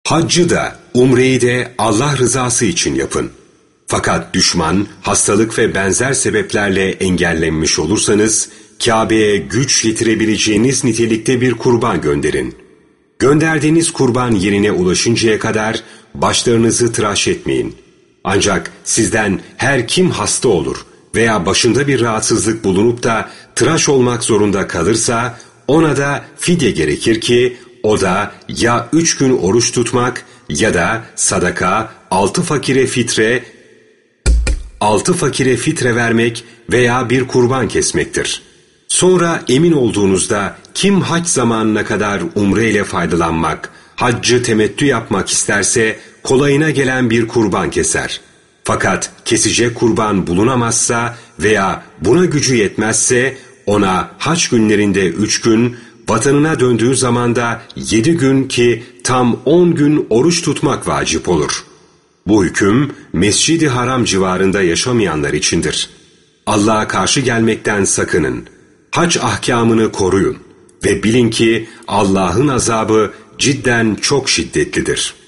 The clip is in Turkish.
Haccı da, umreyi de Allah rızası için yapın. Fakat düşman, hastalık ve benzer sebeplerle engellenmiş olursanız, Kabe'ye güç yetirebileceğiniz nitelikte bir kurban gönderin. Gönderdiğiniz kurban yerine ulaşıncaya kadar başlarınızı tıraş etmeyin. Ancak sizden her kim hasta olur veya başında bir rahatsızlık bulunup da tıraş olmak zorunda kalırsa, ona da fidye gerekir ki, o da ya 3 gün oruç tutmak ya da sadaka, 6 fakire fitre vermek veya bir kurban kesmektir. Sonra emin olduğunuzda kim hac zamanına kadar umre ile faydalanmak, haccı temettü yapmak isterse kolayına gelen bir kurban keser. Fakat kesecek kurban bulunamazsa veya buna gücü yetmezse ona hac günlerinde 3 gün, vatanına döndüğü zaman da 7 gün ki tam 10 gün oruç tutmak vacip olur. Bu hüküm Mescid-i Haram civarında yaşamayanlar içindir. Allah'a karşı gelmekten sakının. Hac ahkamını koruyun ve bilin ki Allah'ın azabı cidden çok şiddetlidir.